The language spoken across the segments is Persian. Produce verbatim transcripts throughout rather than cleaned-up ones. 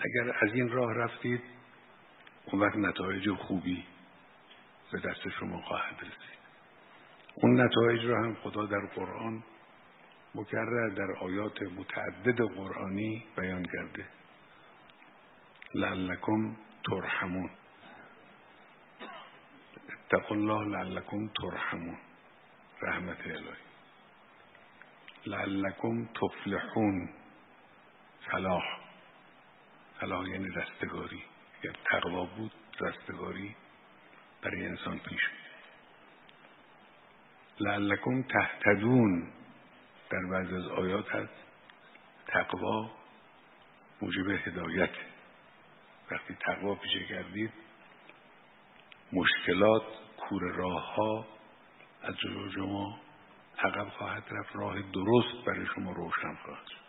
اگر از این راه رفتید اون وقت نتایج خوبی به دست شما خواهد رسید. اون نتایج را هم خدا در قرآن مکرر در آیات متعدد قرآنی بیان کرده. لعلکم ترحمون، اتقوا الله لعلکم ترحمون، رحمت الهی. لعلکم تفلحون، فلاح، فلاح یعنی رستگاری. اگر تقوا بود رستگاری برای انسان پیش میاد. لعلکم تهتدون، در بعضی از آیات هست تقوا موجب هدایت. وقتی تقوا پیشه کردید مشکلات، کوره راه ها از جلو شما عقب خواهد رفت، راه درست برای شما روشن خواهد شد.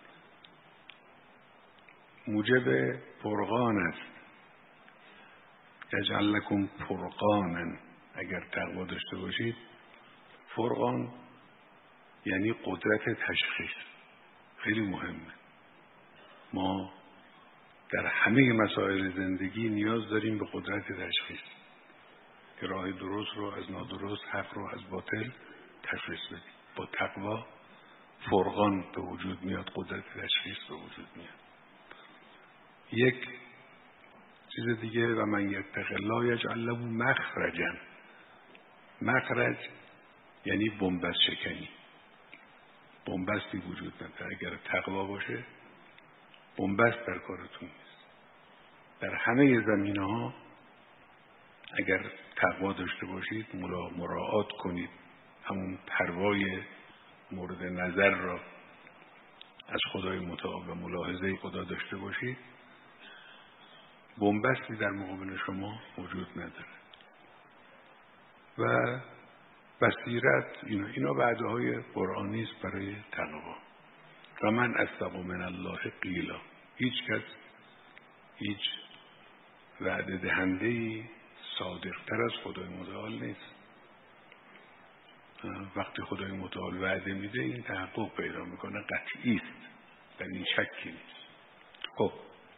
موجب فرقان است. یجعل لکم فرقانا، اگر تقوا داشته باشید. فرقان یعنی قدرت تشخیص. خیلی مهمه. ما در همه مسائل زندگی نیاز داریم به قدرت تشخیص که راه درست رو از نادرست، حق رو از باطل تشخیص بدیم. با تقوا فرقان به وجود میاد، قدرت تشخیص به وجود میاد. یک چیز دیگه، و من یتق الله یجعل له مخرجا. مخرج یعنی بنبست شکنی. بنبستی وجود نداره. اگر تقوا باشه بنبست در کارتون نیست. در همه زمینه‌ها اگر تقوا داشته باشید، مراعات کنید، همون پروای مورد نظر را از خدای متعال و ملاحظه خدا داشته باشید، بنبستی در مقابل شما وجود نداره. و بصیرت، اینا اینا وعده های قرآنی است برای تقوا. و من اصدق من الله قیلا، هیچ کس، هیچ وعده دهنده‌ای صادقتر از خدای متعال نیست. وقتی خدای متعال وعده میده این تحقق پیدا میکنه، قطعی است، در این شکی نیست. خب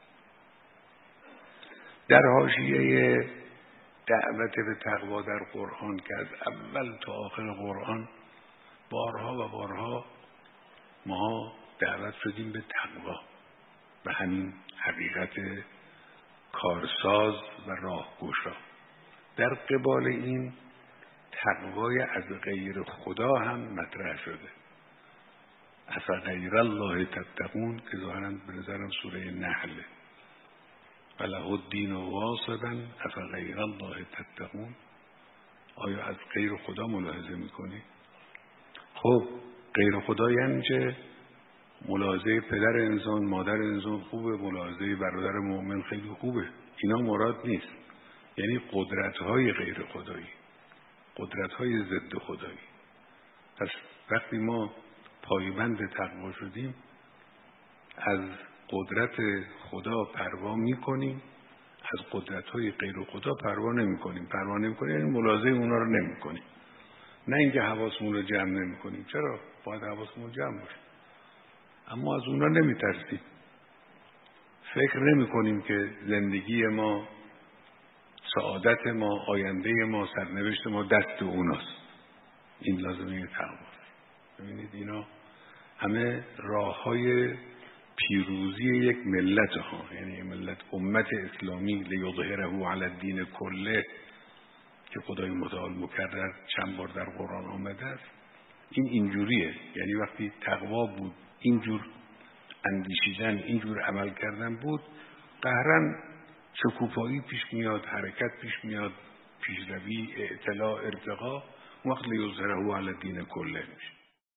در حاشیه دعوت به تقوا در قرآن که از اول تا آخر قرآن بارها و بارها ما دعوت شدیم به تقوا، به همین حقیقت کارساز و راهگشا. در قبال این تقوای از غیر خدا هم مطرح شده. افغیر الله تتقون که ظاهرا به نظرم سوره نحله. وله الدین واصبا افغیر الله تتقون. آیا از غیر خدا ملاحظه میکنی؟ خب غیر خدا یعنی چه؟ ملاحظه پدر انسان، مادر انسان خوبه، ملاحظه برادر مؤمن خیلی خوبه، اینا مراد نیست. یعنی قدرت‌های غیر خدایی، قدرت‌های ضد خدایی. پس وقتی ما پایبند تقوا شدیم، از قدرت خدا پروا می‌کنیم، از قدرت‌های غیر خدا پروا نمی‌کنیم. پروا نمی‌کنیم یعنی ملاحظه اونا رو نمی‌کنیم. نه اینکه حواسمون رو جمع نمی‌کنیم. چرا؟ باید حواسمون جمع باشه. اما از اونا نمی‌ترسیم. فکر نمی‌کنیم که زندگی ما، سعادت ما، آینده ما، سرنوشت ما دست اوناست. این لازمه تقواست. ببینید اینا همه راه‌های پیروزی یک ملت ها، یعنی ملت امت اسلامی لیظهره علی الدین کله که خدای متعال مکرر چند بار در قرآن آمده است. این اینجوریه. یعنی وقتی تقوا بود، اینجور اندیشیدن، اینجور عمل کردن بود، قهرن شکوفایی پیش میاد، حرکت پیش میاد، پیشروی، اعتلاع، ارتقا. وقت لیظهره علی الدین کله میشه.